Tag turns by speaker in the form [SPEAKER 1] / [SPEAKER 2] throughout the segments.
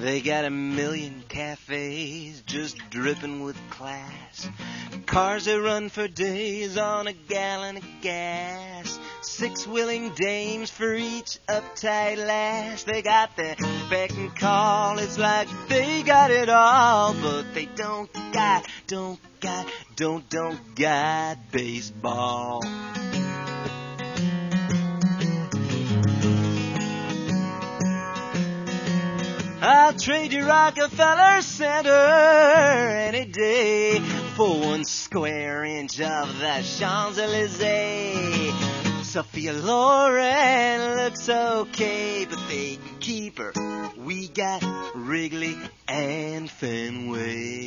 [SPEAKER 1] They got a million cafes just dripping with class. Cars that run for days on a gallon of gas. 6 willing dames for each uptight lass. They got their beck and call. It's like they got it all, but they don't got baseball. I'll trade you Rockefeller Center any day for 1 square inch of the Champs-Élysées. Sophia Loren looks okay, but they can keep her. We got Wrigley and Fenway.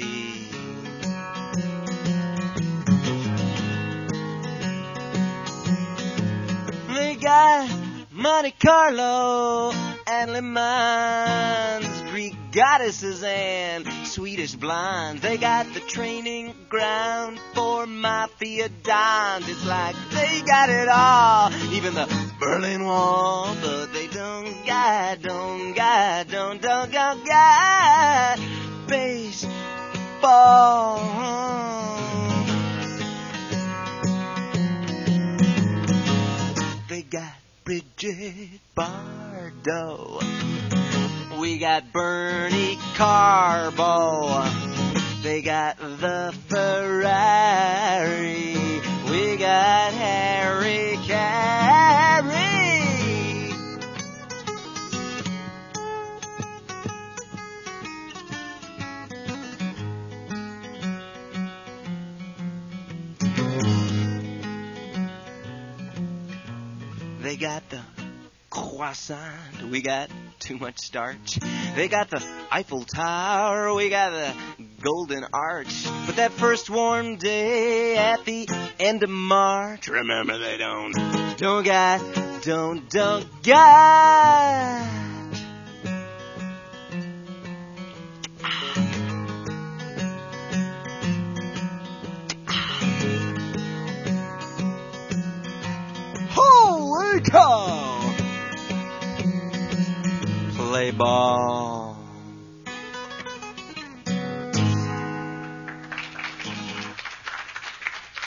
[SPEAKER 1] They got Monte Carlo and Le Mans, Greek goddesses and Swedish blondes. They got the training ground for mafia dons. It's like they got it all, even the Berlin Wall, but they don't got baseball. They got Bridget Bardot. We got Bernie Carbo. They got the Ferrari. We got Harry Carey. They got the croissant. We got too much starch. They got the Eiffel Tower. We got the Golden Arch. But that first warm day at the end of March, remember they don't got. Holy cow! Play ball.